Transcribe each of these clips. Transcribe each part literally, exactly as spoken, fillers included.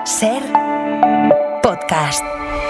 Ser Podcast.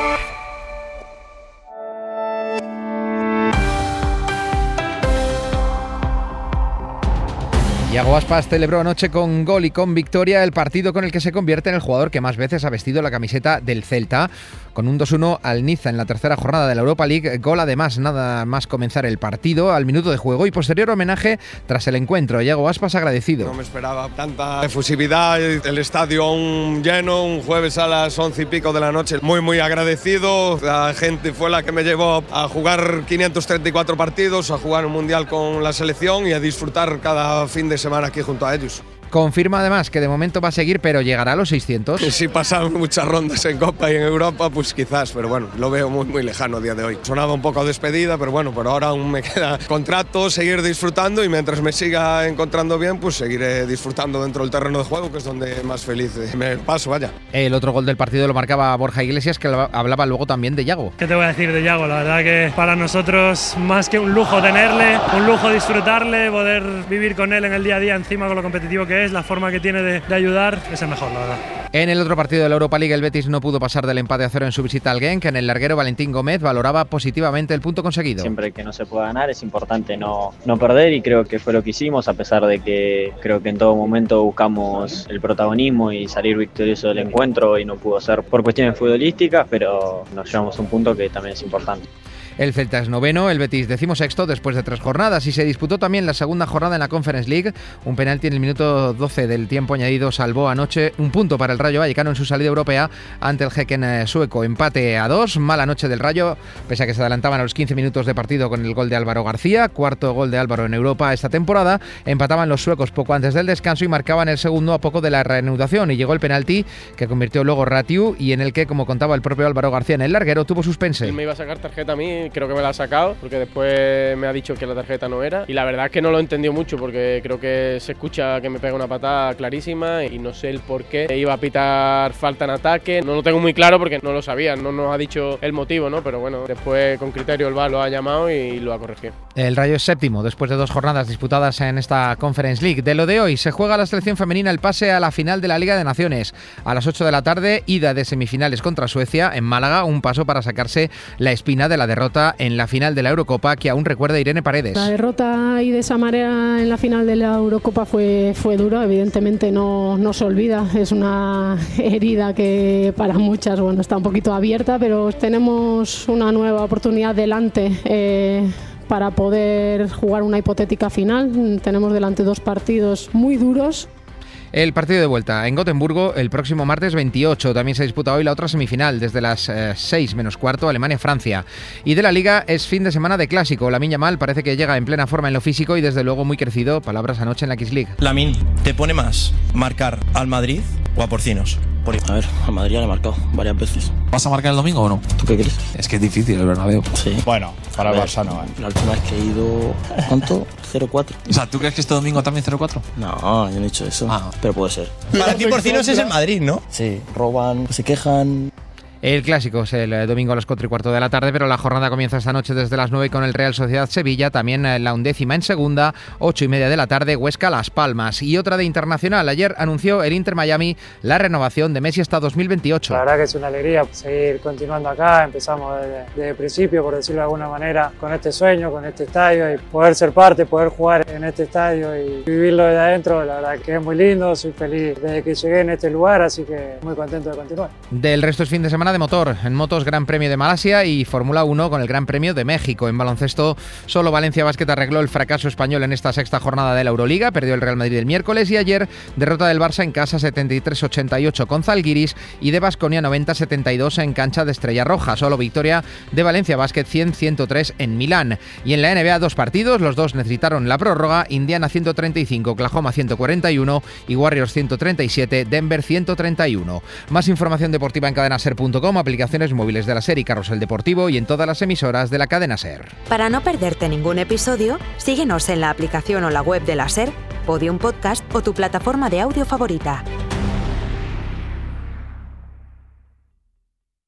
Iago Aspas celebró anoche con gol y con victoria el partido con el que se convierte en el jugador que más veces ha vestido la camiseta del Celta, con un dos uno al Niza en la tercera jornada de la Europa League. Gol además nada más comenzar el partido, al minuto de juego, y posterior homenaje tras el encuentro. Iago Aspas agradecido. No me esperaba tanta efusividad, el estadio aún lleno, un jueves a las once y pico de la noche. Muy muy agradecido, la gente fue la que me llevó a jugar quinientos treinta y cuatro partidos, a jugar un mundial con la selección y a disfrutar cada fin de semana aquí junto a ellos. Confirma además que de momento va a seguir, pero llegará a los seiscientos. Si pasan muchas rondas en Copa y en Europa, pues quizás, pero bueno, lo veo muy muy lejano a día de hoy. Sonaba un poco despedida, pero bueno, por ahora aún me queda contrato, seguir disfrutando, y mientras me siga encontrando bien, pues seguiré disfrutando dentro del terreno de juego, que es donde más feliz me paso, vaya. El otro gol del partido lo marcaba Borja Iglesias, que hablaba luego también de Iago. ¿Qué te voy a decir de Iago? La verdad que para nosotros más que un lujo tenerle, un lujo disfrutarle, poder vivir con él en el día a día, encima con lo competitivo que es, la forma que tiene de, de ayudar, es el mejor, la verdad. En el otro partido de la Europa League, el Betis no pudo pasar del empate a cero en su visita al Genk. En el larguero, Valentín Gómez valoraba positivamente el punto conseguido. Siempre que no se pueda ganar es importante no, no perder, y creo que fue lo que hicimos, a pesar de que creo que en todo momento buscamos el protagonismo y salir victorioso del encuentro, y no pudo ser por cuestiones futbolísticas, pero nos llevamos un punto que también es importante. El Celta es noveno, el Betis decimosexto después de tres jornadas, y se disputó también la segunda jornada en la Conference League. Un penalti en el minuto doce del tiempo añadido salvó anoche un punto para el Rayo Vallecano en su salida europea ante el Häcken sueco. Empate a dos, mala noche del Rayo, pese a que se adelantaban a los quince minutos de partido con el gol de Álvaro García, cuarto gol de Álvaro en Europa esta temporada. Empataban los suecos poco antes del descanso y marcaban el segundo a poco de la reanudación, y llegó el penalti que convirtió luego Ratiu, y en el que, como contaba el propio Álvaro García en el larguero, tuvo suspense. Él me iba a sacar tarjeta a mí, creo que me la ha sacado, porque después me ha dicho que la tarjeta no era, y la verdad es que no lo entendió mucho, porque creo que se escucha que me pega una patada clarísima y no sé el por qué iba a pitar falta en ataque. No lo tengo muy claro porque no lo sabía, no nos ha dicho el motivo, ¿no? Pero bueno, después con criterio el V A R lo ha llamado y lo ha corregido. El Rayo es séptimo después de dos jornadas disputadas en esta Conference League. De lo de hoy, se juega la selección femenina el pase a la final de la Liga de Naciones. A las ocho de la tarde, ida de semifinales contra Suecia en Málaga, un paso para sacarse la espina de la derrota en la final de la Eurocopa, que aún recuerda Irene Paredes. La derrota y de esa manera en la final de la Eurocopa fue, fue dura, evidentemente no, no se olvida, es una herida que para muchas, bueno, está un poquito abierta, pero tenemos una nueva oportunidad delante eh, para poder jugar una hipotética final. Tenemos delante dos partidos muy duros. El partido de vuelta en Gotemburgo el próximo martes veintiocho. También se disputa hoy la otra semifinal desde las eh, seis menos cuarto, Alemania-Francia. Y de la Liga es fin de semana de clásico. Lamine Yamal parece que llega en plena forma en lo físico y desde luego muy crecido. Palabras anoche en la Kings League. Lamine, ¿te pone más marcar al Madrid o a Porcinos? A ver, a Madrid ya le he marcado varias veces. ¿Vas a marcar el domingo o no? ¿Tú qué crees? Es que es difícil el Bernabéu. Sí. Bueno, para el Barça no, ¿eh? La última vez que he ido... ¿Cuánto? cero cuatro. O sea, ¿tú crees que este domingo también cero cuatro? No, yo no he dicho eso. Ah. Pero puede ser. Para ti Porcinos es el Madrid, ¿no? Sí, roban, se quejan... El clásico es el domingo a las cuatro y cuarto de la tarde, pero la jornada comienza esta noche desde las nueve con el Real Sociedad Sevilla, también la undécima en segunda, ocho y media de la tarde, Huesca Las Palmas. Y otra de internacional, ayer anunció el Inter Miami la renovación de Messi hasta dos mil veintiocho. La verdad que es una alegría seguir continuando acá, empezamos desde, desde el principio, por decirlo de alguna manera, con este sueño, con este estadio, y poder ser parte, poder jugar en este estadio y vivirlo desde adentro, la verdad que es muy lindo, soy feliz desde que llegué en este lugar, así que muy contento de continuar. Del resto es fin de semana de motor. En motos, Gran Premio de Malasia y Fórmula uno con el Gran Premio de México. En baloncesto, solo Valencia Basket arregló el fracaso español en esta sexta jornada de la Euroliga. Perdió el Real Madrid el miércoles, y ayer derrota del Barça en casa setenta y tres ochenta y ocho con Zalgiris, y de Baskonia noventa setenta y dos en cancha de Estrella Roja. Solo victoria de Valencia Basket cien ciento tres en Milán. Y en la N B A dos partidos, los dos necesitaron la prórroga. Indiana ciento treinta y cinco, Oklahoma ciento cuarenta y uno y Warriors ciento treinta y siete, Denver ciento treinta y uno. Más información deportiva en cadena ser punto com, aplicaciones móviles de la SER y Carrusel Deportivo, y en todas las emisoras de la cadena SER. Para no perderte ningún episodio, síguenos en la aplicación o la web de la SER, Podium Podcast o tu plataforma de audio favorita.